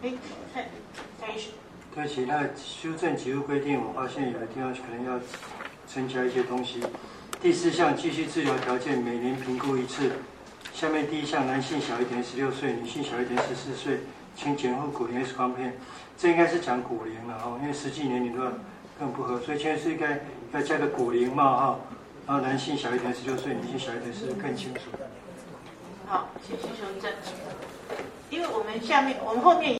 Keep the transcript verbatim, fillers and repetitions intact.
可以看看一下。 对不起，那修正给付规定，我发现有的地方可能要增加一些东西。第四项继续治疗条件每年评估一次。下面第一项，男性小一点十六岁，女性小一点十四岁，请检附骨龄 X 光片。这应该是讲骨龄了哈，因为实际年龄的话更不合，所以现在是应该要加个骨龄冒号，然后男性小一点十六岁，女性小一点是更清楚。 好，请先修正，因为我们下面我们后面。